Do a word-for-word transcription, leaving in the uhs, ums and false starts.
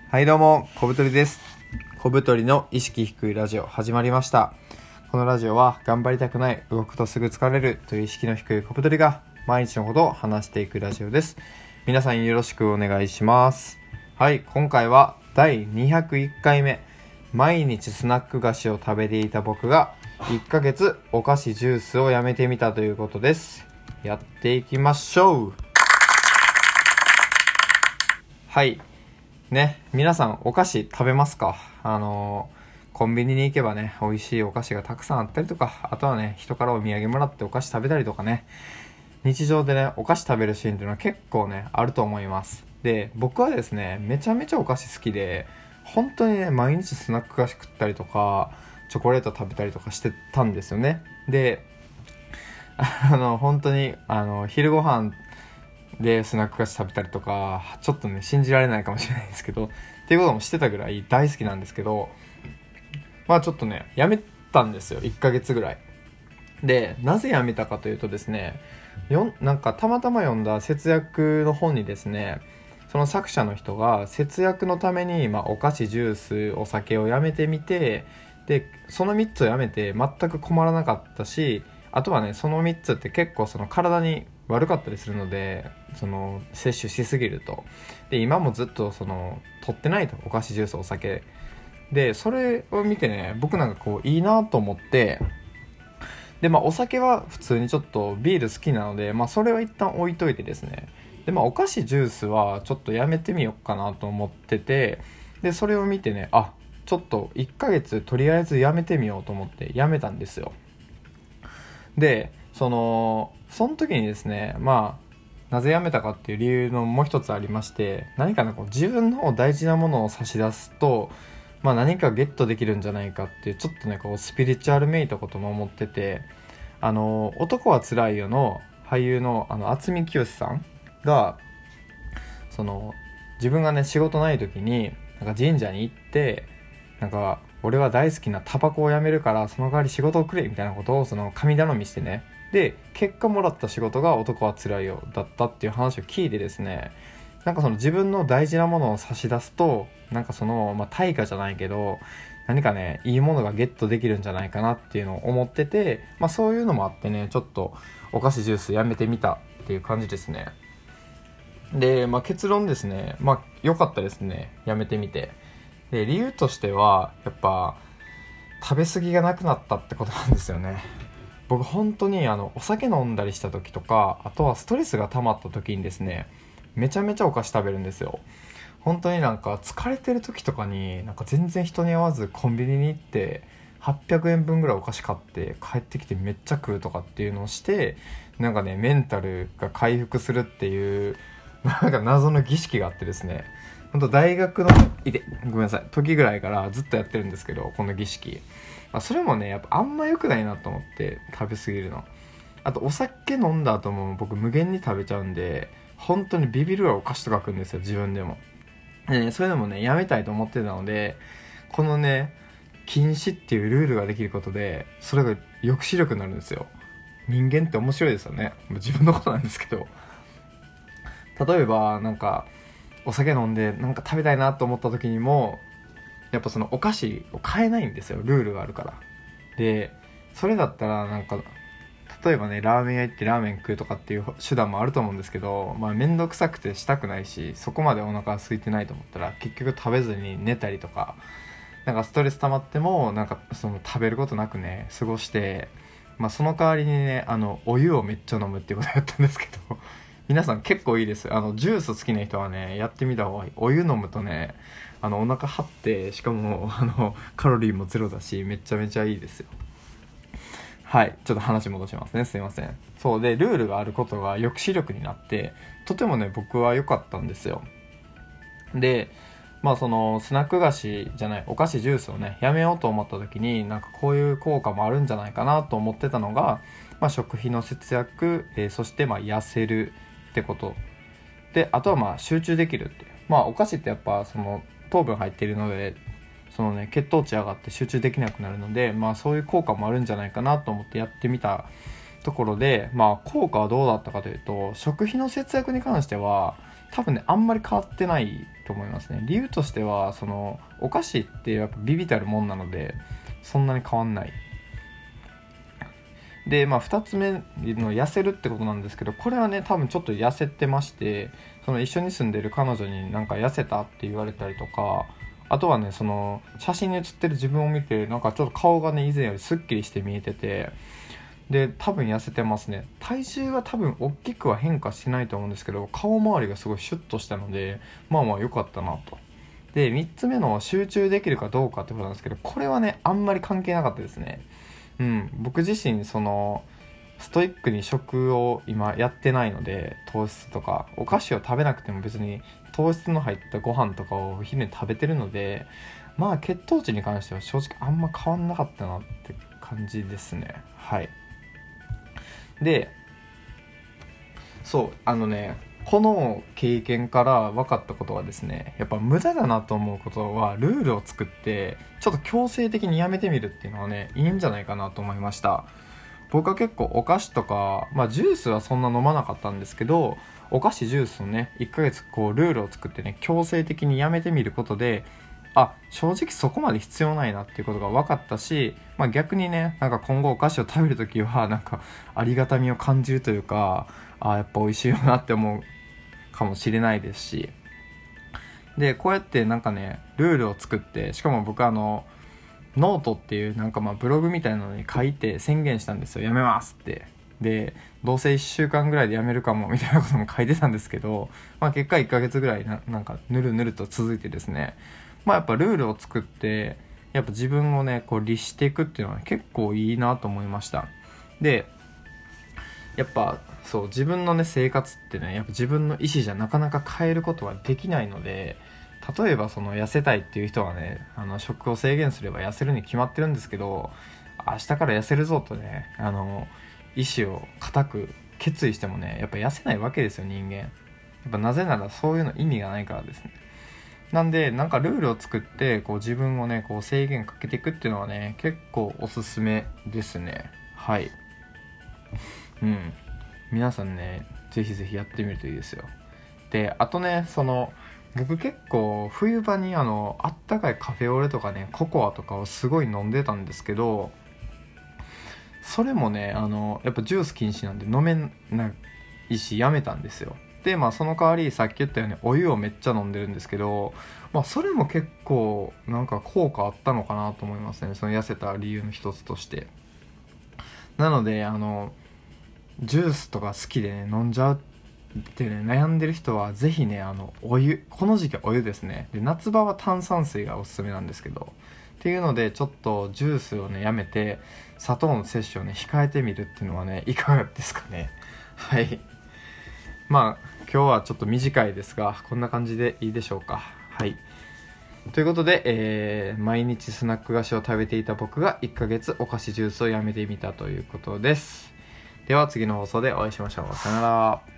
はいどうも、小太りです。小太りの意識低いラジオ始まりました。このラジオは頑張りたくない、動くとすぐ疲れるという意識の低い小太りが毎日のことを話していくラジオです。皆さんよろしくお願いします。はい、今回はだいにひゃくいっかいめ、毎日スナック菓子を食べていた僕がいっかげつお菓子ジュースをやめてみたということです。やっていきましょう。はいね、皆さんお菓子食べますか？あのー、コンビニに行けばね、美味しいお菓子がたくさんあったりとか、あとはね、人からお土産もらってお菓子食べたりとかね、日常でね、お菓子食べるシーンっていうのは結構ね、あると思います。で、僕はですね、めちゃめちゃお菓子好きで、本当にね、毎日スナック菓子食ったりとか、チョコレート食べたりとかしてたんですよね。で、あの、本当に、あの、昼ご飯でスナック菓子食べたりとか、ちょっとね信じられないかもしれないですけどっていうこともしてたぐらい大好きなんですけど、まあちょっとねやめたんですよ、いっかげつぐらいで。なぜやめたかというとですね、よなんかたまたま読んだ節約の本にですね、その作者の人が節約のために、まあ、お菓子ジュースお酒をやめてみて、でそのみっつをやめて全く困らなかったし、あとはねそのみっつって結構その体に悪かったりするので、その摂取しすぎると。で今もずっとその取ってないと、お菓子ジュースお酒で、それを見てね、僕なんかこういいなと思って、でまあお酒は普通にちょっとビール好きなので、まあそれは一旦置いといてですね、でまあお菓子ジュースはちょっとやめてみようかなと思ってて、でそれを見てね、あちょっといっかげつとりあえずやめてみようと思ってやめたんですよ。でそのその時にですね、まあなぜ辞めたかっていう理由のもう一つありまして、何かねこう自分の大事なものを差し出すと、まあ、何かゲットできるんじゃないかっていう、ちょっとねこうスピリチュアルめいたことも思ってて、あの男はつらいよの俳優のあの渥美清さんが、その自分がね仕事ない時になんか神社に行って、なんか俺は大好きなタバコをやめるからその代わり仕事をくれみたいなことをその神頼みしてね、で結果もらった仕事が男はつらいよだったっていう話を聞いてですね、なんかその自分の大事なものを差し出すと、なんかその、まあ、対価じゃないけど何かねいいものがゲットできるんじゃないかなっていうのを思ってて、まあそういうのもあってね、ちょっとお菓子ジュースやめてみたっていう感じですね。で、まあ、結論ですね、まあ良かったですね、やめてみて。で理由としてはやっぱ食べ過ぎがなくなったってことなんですよね。僕本当にあのお酒飲んだりした時とか、あとはストレスが溜まった時にですね、めちゃめちゃお菓子食べるんですよ。本当になんか疲れてる時とかになんか全然人に会わずコンビニに行ってはっぴゃくえんぶんぐらいお菓子買って帰ってきてめっちゃ食うとかっていうのをして、なんかねメンタルが回復するっていうなんか謎の儀式があってですね、本当大学のいてごめんなさい時ぐらいからずっとやってるんですけど、この儀式、まあ、それもねやっぱあんま良くないなと思って、食べ過ぎるの。あとお酒飲んだ後も僕無限に食べちゃうんで、本当にビビるはお菓子とか食うんですよ、自分でも。でね、それでもねやめたいと思ってたので、このね禁止っていうルールができることで、それが抑止力になるんですよ。人間って面白いですよね。自分のことなんですけど、例えばなんかお酒飲んでなんか食べたいなと思った時にも、やっぱそのお菓子を買えないんですよ、ルールがあるから。でそれだったらなんか例えばねラーメン屋行ってラーメン食うとかっていう手段もあると思うんですけど、まあ面倒くさくてしたくないし、そこまでお腹が空いてないと思ったら結局食べずに寝たりとか、なんかストレス溜まってもなんかその食べることなくね過ごして、まあその代わりにねあのお湯をめっちゃ飲むっていうことやったんですけど皆さん結構いいです。あのジュース好きな人はねやってみた方がいい。お湯飲むとね、あのお腹張って、しかもあのカロリーもゼロだし、めちゃめちゃいいですよ。はい、ちょっと話戻しますね、すいません。そうでルールがあることが抑止力になって、とてもね僕は良かったんですよ。でまあそのスナック菓子じゃないお菓子ジュースをねやめようと思った時に、なんかこういう効果もあるんじゃないかなと思ってたのが、まあ、食費の節約、えー、そしてまあ痩せるってことで、あとはまあ集中できるって。まあお菓子ってやっぱその糖分入っているので、そのね血糖値上がって集中できなくなるので、まあそういう効果もあるんじゃないかなと思ってやってみたところで、まあ効果はどうだったかというと、食費の節約に関しては多分ねあんまり変わってないと思いますね。理由としてはそのお菓子ってやっぱビビたるもんなのでそんなに変わんない。でまあふたつめの痩せるってことなんですけど、これはね多分ちょっと痩せてまして、その一緒に住んでる彼女になんか痩せたって言われたりとか、あとはねその写真に写ってる自分を見てなんかちょっと顔がね以前よりスッキリして見えてて、で多分痩せてますね。体重は多分大きくは変化してないと思うんですけど、顔周りがすごいシュッとしたのでまあまあ良かったなと。でみっつめの集中できるかどうかってことなんですけど、これはねあんまり関係なかったですね。うん、僕自身そのストイックに食を今やってないので、糖質とかお菓子を食べなくても別に糖質の入ったご飯とかを昼に食べてるので、まあ血糖値に関しては正直あんま変わんなかったなって感じですね。はい。でそうあのねこの経験から分かったことはですね、やっぱ無駄だなと思うことはルールを作ってちょっと強制的にやめてみるっていうのはねいいんじゃないかなと思いました。僕は結構お菓子とか、まあジュースはそんな飲まなかったんですけど、お菓子ジュースをねいっかげつこうルールを作ってね強制的にやめてみることで、あ正直そこまで必要ないなっていうことが分かったし、まあ、逆にねなんか今後お菓子を食べるときはなんかありがたみを感じるというか、あやっぱ美味しいよなって思うかもしれないですし、でこうやってなんかねルールを作って、しかも僕あのノートっていうなんかまあブログみたいなのに書いて宣言したんですよ、やめますって。でどうせいっしゅうかんぐらいでやめるかもみたいなことも書いてたんですけど、まあ、結果いっかげつぐらい な, なんかぬるぬると続いてですね、まあやっぱルールを作ってやっぱ自分をねこう律していくっていうのは結構いいなと思いました。でやっぱそう自分のね生活ってねやっぱ自分の意思じゃなかなか変えることはできないので、例えばその痩せたいっていう人はねあの食を制限すれば痩せるに決まってるんですけど、明日から痩せるぞとねあの意思を固く決意してもねやっぱ痩せないわけですよ人間。やっぱなぜならそういうの意味がないからですね。なんでなんかルールを作ってこう自分をねこう制限かけていくっていうのはね結構おすすめですね。はい。うん皆さんねぜひぜひやってみるといいですよ。であとねその僕結構冬場にあのあったかいカフェオレとかねココアとかをすごい飲んでたんですけど、それもねあのやっぱジュース禁止なんで飲めないしやめたんですよ。でまあその代わりさっき言ったようにお湯をめっちゃ飲んでるんですけど、まあそれも結構なんか効果あったのかなと思いますね、その痩せた理由の一つとして。なのであのジュースとか好きでね飲んじゃうってね悩んでる人はぜひねあのお湯、この時期はお湯ですね。で夏場は炭酸水がおすすめなんですけど、っていうのでちょっとジュースをねやめて砂糖の摂取をね控えてみるっていうのはねいかがですかね。はい。まあ今日はちょっと短いですがこんな感じでいいでしょうか。はい。ということで、えー、毎日スナック菓子を食べていた僕がいっかげつお菓子ジュースをやめてみたということです。では次の放送でお会いしましょう。さよなら。